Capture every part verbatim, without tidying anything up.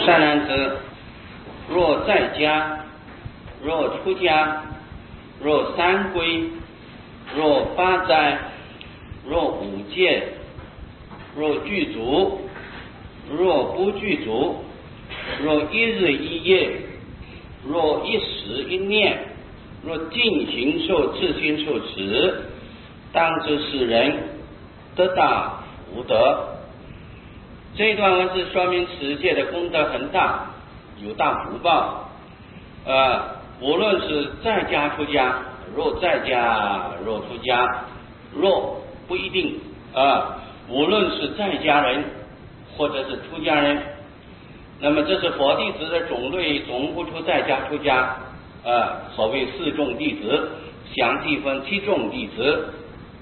善男子，若在家，若出家，若三归，若八斋，若五戒，若具足，若不具足，若一日一夜，若一时一念，若尽行受自心受持，当知是人得大福德。这一段文字说明持戒的功德很大，有大福报。呃，无论是在家出家，若在家若出家，若不一定啊、呃，无论是在家人或者是出家人，那么这是佛弟子的种类，总不出在家出家，呃，所谓四众弟子，详细分七众弟子。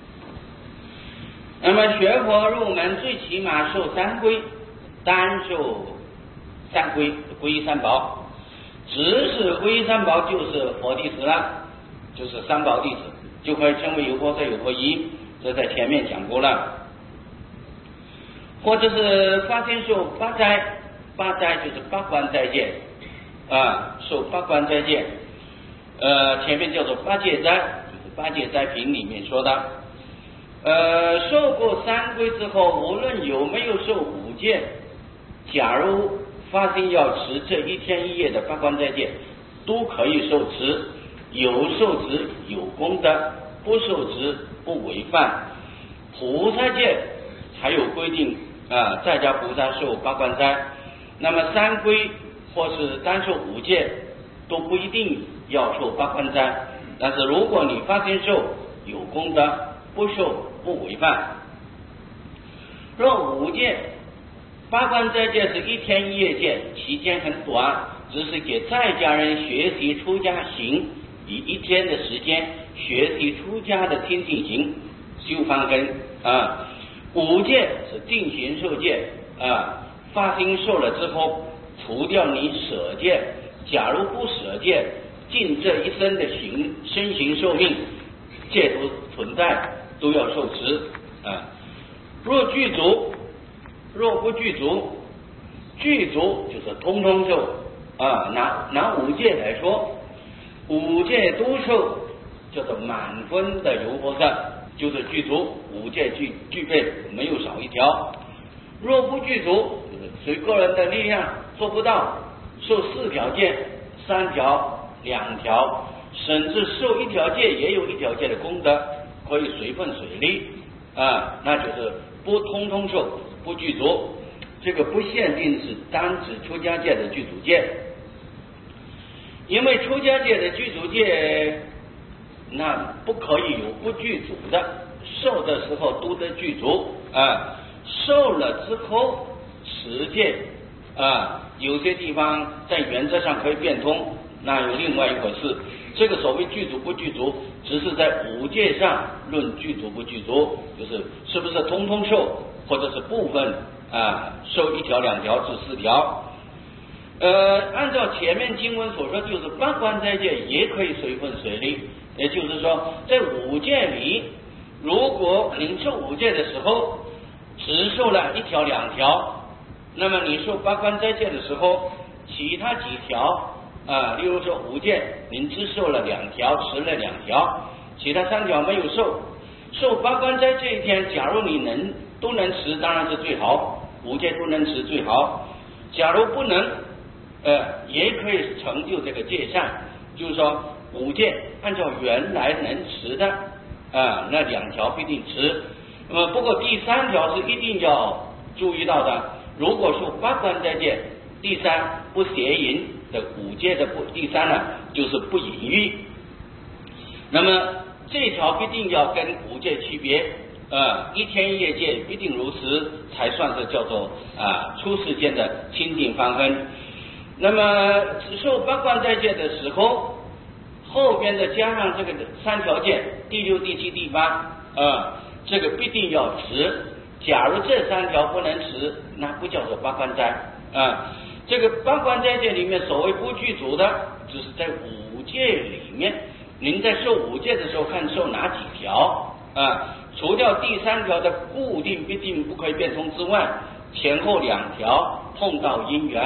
那么学佛入门，最起码受三皈，单受三皈，皈依三宝。只是皈依三宝就是佛弟子了，就是三宝弟子，就可以称为有佛色有佛依，这在前面讲过了。或者是发心受八斋，八斋就是八关斋戒啊，受八关斋戒，呃，前面叫做八戒斋，就是八戒斋品里面说的。呃，受过三皈之后，无论有没有受五戒，假如发心要持这一天一夜的八关斋戒，都可以受持，有受持有功德，不受持不违犯。菩萨戒还有规定啊，在家菩萨受八关斋，那么三皈或是单受五戒都不一定要受八关斋，但是如果你发心受，有功德，不受不违犯。若五戒八关斋戒是一天一夜戒，期间很短，只是给在家人学习出家行，以一天的时间学习出家的清净行，修方根啊。五戒是定行受戒啊，发心受了之后，除掉你舍戒，假如不舍戒，尽这一生的行身行寿命，戒都存在，都要受持啊。若具足，若不具足，具足就是通通受啊。拿拿五戒来说，五戒都受，叫做满分的有佛色，就是具足，五戒具具备，没有少一条。若不具足，随个人的力量做不到，受四条戒，三条、两条，甚至受一条戒也有一条戒的功德，可以随分随力啊，那就是不通通受，不具足。这个不限定是单指出家戒的具足戒，因为出家戒的具足戒那不可以有不具足的，受的时候都得具足啊，受了之后持戒啊，有些地方在原则上可以变通，那有另外一回事。这个所谓具足不具足，只是在五戒上论具足不具足，就是是不是通通受，或者是部分啊受一条两条至四条。呃，按照前面经文所说，就是八关斋戒也可以随分随力，也就是说，在五戒里，如果领受五戒的时候只受了一条两条，那么你受八关斋戒的时候，其他几条啊，例如说五戒您只受了两条，持了两条，其他三条没有受，受八关斋这一天，假如你能都能持，当然是最好，五戒都能持最好。假如不能，呃，也可以成就这个戒善，就是说五戒按照原来能持的啊，那两条必定持。那么不过第三条是一定要注意到的，如果受八关斋戒，第三不邪淫的五戒的不第三呢，就是不淫欲。那么这条必定要跟五戒区别，呃，一天一夜戒必定如此，才算是叫做啊出世间的清净方根。那么受八关斋戒的时候，后边的加上这个三条戒，第六、第七、第八，啊，这个必定要持。假如这三条不能持，那不叫做八关斋啊。这个八关斋戒里面所谓不具足的，只是在五戒里面，您在受五戒的时候看受哪几条啊？除掉第三条的固定必定不可以变通之外，前后两条碰到因缘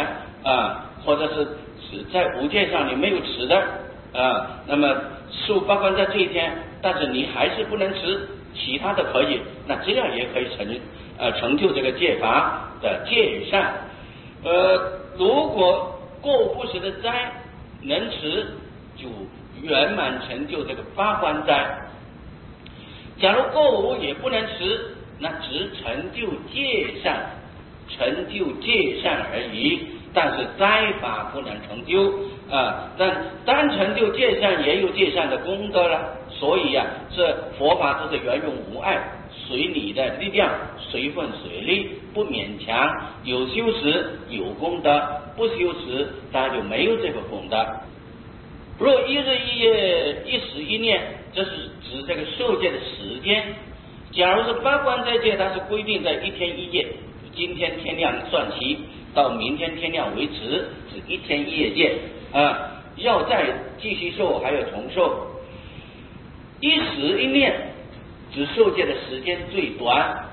啊，或者是在五戒上你没有吃的啊，那么受八关斋这一天，但是你还是不能吃，其他的可以，那这样也可以成呃成就这个戒法的戒善。呃，如果过不食的斋能持，就圆满成就这个八关斋。假如过午也不能持，那只成就戒善，成就戒善而已，但是斋法不能成就啊。但单成就戒善也有戒善的功德了，所以啊，这佛法都是圆融无碍，随你的力量，随分随力，不勉强。有修持有功德，不修持当然就没有这个功德。若一日一夜一时一念，这是指这个受戒的时间。假如是八关斋戒，它是规定在一天一夜，今天天亮算起，到明天天亮为止，是一天一夜戒啊。要再继续受，还要重受。一时一念，指受戒的时间最短，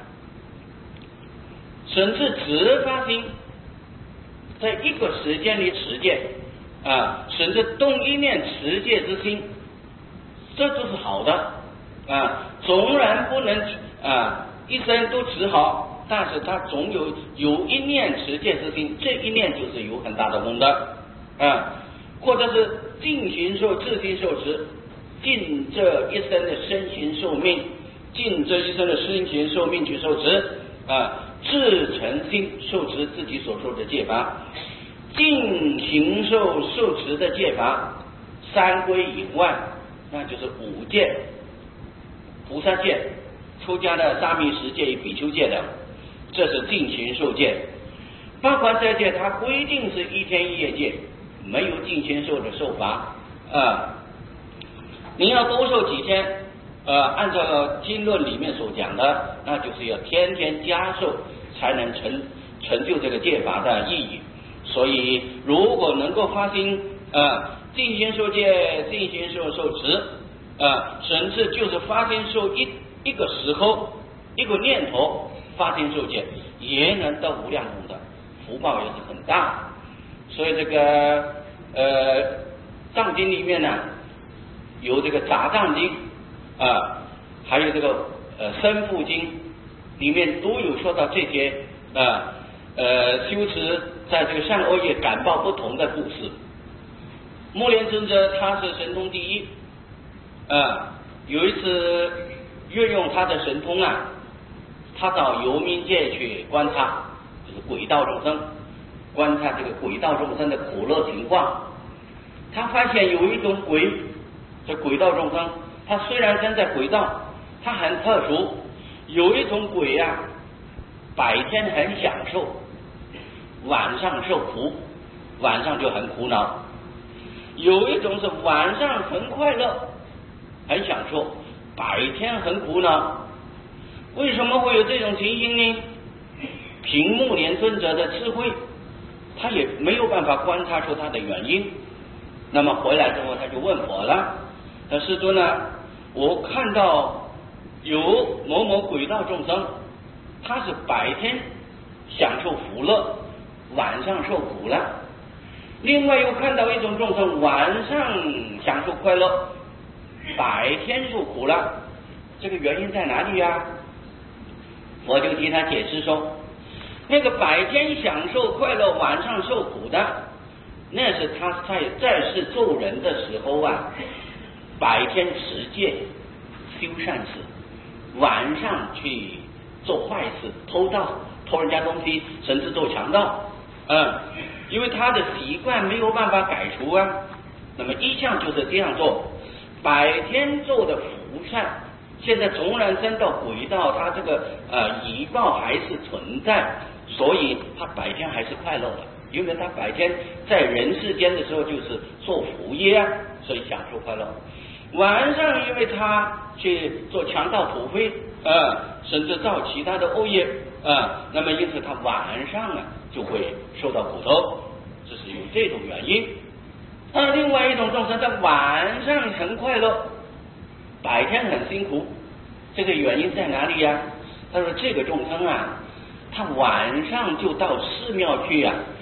甚至只发心，在一个时间里持戒啊，甚至动一念持戒之心，这都是好的啊。纵然不能啊一生都持好，但是他总有有一念持戒之心，这一念就是有很大的功德啊。或者是尽形寿、自心受持，尽这一生的身形寿命，尽这一生的身形寿命去受持啊，自诚心受持自己所受的戒法。尽形寿受持的戒法，三归以外，那就是五戒：菩萨戒、出家的沙弥十戒与比丘戒的，这是尽形寿戒。八关斋戒它规定是一天一夜戒，没有尽形寿的受法啊。您要多受几天，呃，按照经论里面所讲的，那就是要天天加受，才能成成就这个戒法的意义。所以，如果能够发心啊，尽形受戒、尽形寿受持啊，甚至就是发心受一一个时候、一个念头发心受戒，也能得无量功德，福报也是很大。所以这个呃藏经里面呢，有这个杂藏经啊，还有这个呃身腹经，里面都有说到这些啊呃修持在这个善恶业感报不同的故事。目连尊者他是神通第一啊，有一次运用他的神通啊，他到游冥界去观察，就是鬼道众生，观察这个鬼道众生的苦乐情况。他发现有一种鬼，这鬼道众生，他虽然身在鬼道，他很特殊。有一种鬼啊，白天很享受，晚上受苦，晚上就很苦恼。有一种是晚上很快乐，很享受，白天很苦恼。为什么会有这种情形呢？凭目连尊者的智慧，他也没有办法观察出他的原因。那么回来之后，他就问佛了：“那世尊呢？我看到有某某鬼道众生，他是白天享受福乐，晚上受苦了。另外又看到一种众生，晚上享受快乐，白天受苦了。这个原因在哪里呀？”佛就替他解释说，那个白天享受快乐，晚上受苦的，那是他在在世做人的时候啊，白天持戒修善事，晚上去做坏事，偷盗偷人家东西，甚至做强盗。嗯，因为他的习惯没有办法改除啊。那么一向就是这样做，白天做的福善，现在纵然升到鬼道，他这个呃疑报还是存在，所以他白天还是快乐的，因为他白天在人世间的时候就是做福业啊，所以享受快乐。晚上因为他去做强盗土匪呃甚至造其他的恶业呃那么因此他晚上啊就会受到苦头，这是有这种原因。那另外一种众生在晚上很快乐，白天很辛苦，这个原因在哪里呀？他说这个众生啊，他晚上就到寺庙去啊，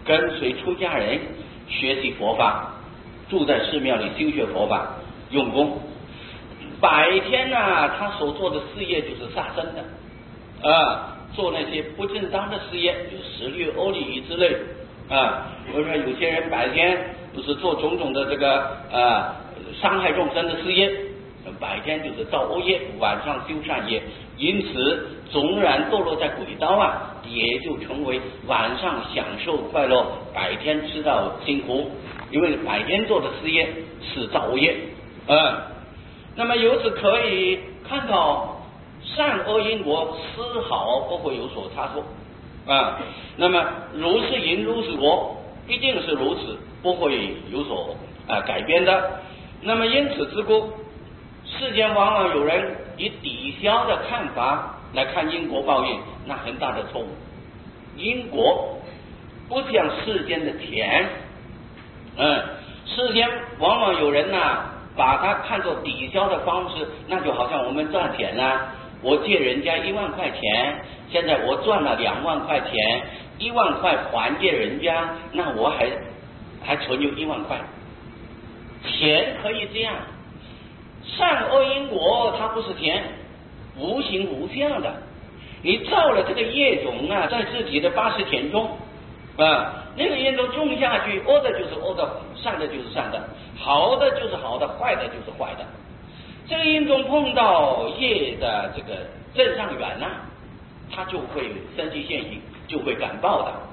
跟随出家人学习佛法，住在寺庙里修学佛法，用功。白天呢、啊，他所做的事业就是杀生的，啊，做那些不正当的事业，比如食掠、欧利之类，啊，比如说有些人白天不是做种种的这个啊伤害众生的事业，白天就是造恶业，晚上修善业，因此纵然堕落在鬼道啊，也就成为晚上享受快乐，白天吃到辛苦，因为白天做的事业是造恶业，啊。那么由此可以看到善恶因果丝毫不会有所差错啊。那么如是因如是果，一定是如此，不会有所啊改变的。那么因此之故，世间往往有人以抵消的看法来看因果报应，那很大的错误。因果不像世间的钱，嗯，世间往往有人呐、啊。把它看作抵消的方式，那就好像我们赚钱啦、啊，我借人家一万块钱，现在我赚了两万块钱，一万块还给人家，那我还还存有一万块。钱可以这样，善恶因果它不是钱，无形无相的。你造了这个业种啊，在自己的八识田中啊。那个因种种下去，恶的就是恶的，善的就是善的，好的就是好的，坏的就是坏的。这个因种碰到业的这个正上缘呢、啊，它就会生气现行，就会感报的。